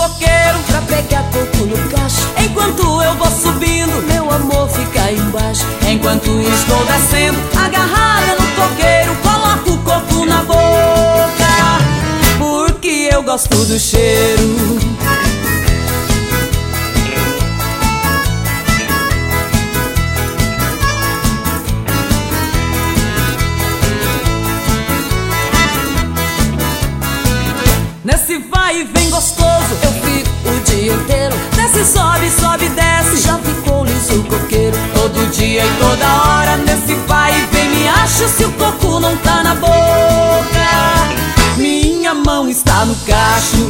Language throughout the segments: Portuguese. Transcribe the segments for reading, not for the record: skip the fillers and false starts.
coqueiro pra pegar coco no cacho. Enquanto eu vou subindo, meu amor fica embaixo. Enquanto estou descendo, agarrada no coqueiro, coloco o coco na boca, porque eu gosto do cheiro. Nesse vai e vem gostoso, eu fico o dia inteiro. Desce, sobe, sobe, desce, já ficou liso o coqueiro. Todo dia e toda hora, nesse vai e vem me acho. Se o coco não tá na boca, minha mão está no cacho.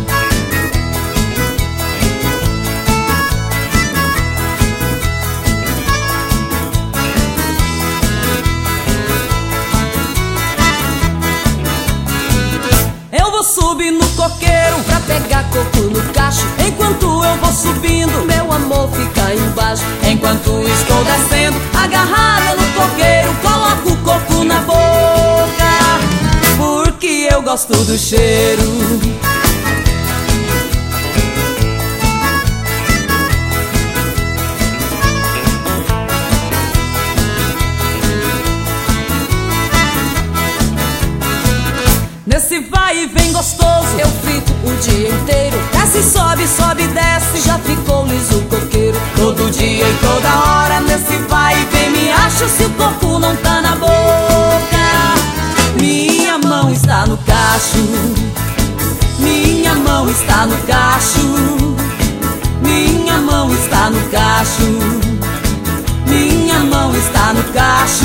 Subi no coqueiro pra pegar coco no cacho. Enquanto eu vou subindo, meu amor fica embaixo. Enquanto estou descendo, agarrada no coqueiro, coloco o coco na boca, porque eu gosto do cheiro. Nesse vai e vem gostoso, eu fico o dia inteiro. Desce, sobe, sobe, desce, já ficou liso o coqueiro. Todo dia e toda hora, nesse vai e vem me acho. Se o coco não tá na boca, minha mão está no cacho. Minha mão está no cacho. Minha mão está no cacho. Minha mão está no cacho.